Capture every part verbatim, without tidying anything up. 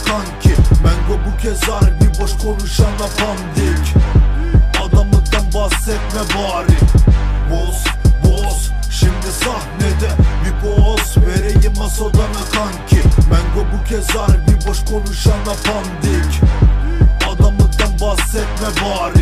kanki. Mango bu kez harbi, boş konuşana pandik. Adamlıktan bahsetme bari. Boz, boz, şimdi sahnede bir poz vereyim Masodana kanki. Mango bu kez harbi, boş konuşana pandik. Adamlıktan bahsetme bari.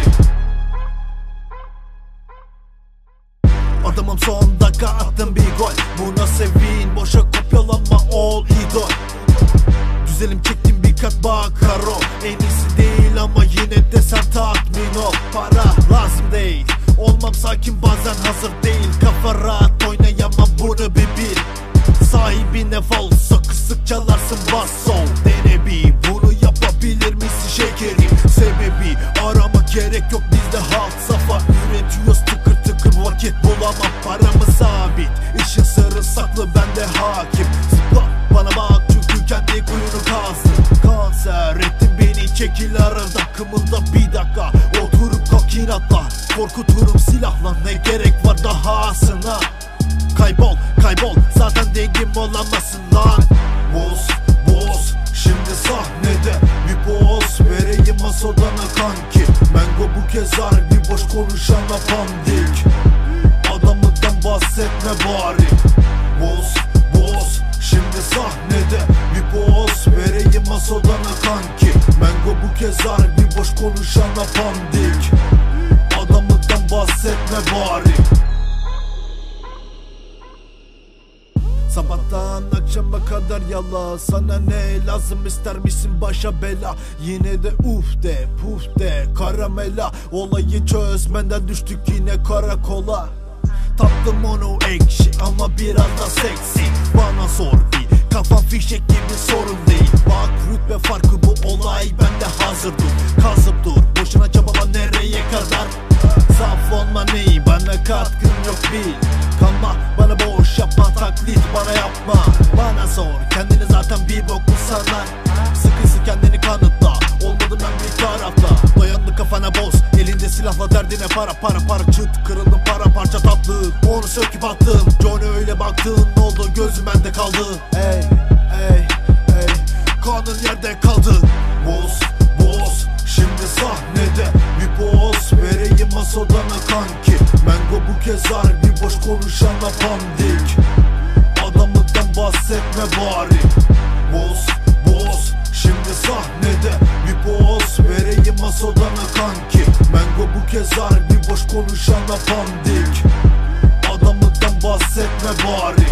Adamım son dakika attım bir gol. Buna sevin, boşa kopyalanma all idol. Güzelim çektim bir kat bakaro. En iyisi değil ama yine de sen tatmin ol. Para lazım değil, olmam sakin bazen hazır değil. Kafa rahat oynayamam, bunu bir bil. Sahibine falso kısık çalarsın basso. Dene bir, bunu yapabilir misin şekerim? Sebebi aramak gerek yok, bizde halk safa. Üretiyoruz tıkır tıkır, vakit bulamam. Paramı sabit, işin sırrı saklı, bende hakim. Zıpla bana bak çünkü kendi kuyunu kazdın. Kanser ettin beni, çekil arada kımılda bir dakika. Oturup kokinatla korkuturum silahla, ne gerek var dahasına? Kaybol kaybol, zaten dengim olamazsın lan. Boz boz, şimdi sahnede bir poz vereyim Masodana kanki. Mango bu kez harbi, boş konuşana pandik. Adamlıktan bahsetme bari. Boz boz, şimdi sahnede bir poz vereyim Masodana kanki. Mango bu kez harbi, boş konuşana pandik. Adamlıktan bahsetme bari. Sabahtan akşama kadar yala, sana ne lazım, ister misin başa bela? Yine de uf de puf de karamela. Olayı çözmeden düştük yine karakola. Tattım onu ekşi ama biraz da seksi. Bana sor bir, kafam fişek gibi sorun değil. Bak rütbe farkı, bu olay bende hazır dur. Kazıp dur, boşuna çabala nereye kadar? Saf olma neyi, bana katkın yok bil. Kanma bana, boş yapma taklit bana yapma. Bana sor, kendini zaten bir boklu sanar. Sıkıysa kendini kanıtla, olmadım ben bir tarafta. Dayandı kafana boz, elinde silahla derdine para para para. Çıt kırıldım para parça tatlı, onu söküp attım. Johnny öyle baktın, ne oldu gözüm bende kaldı. Ey ey ey, kanın yerde kaldı. Boz boz, şimdi sahnede bir poz vereyim Masodana kanki. Mango bu kez harbi, boş konuşana pandik. Adamlıktan bahsetme bari. Boz boz, şimdi sahnede bir poz vereyim Masodana kanki. Mango bu kez harbi, boş konuşana pandik. Adamlıktan bahsetme bari.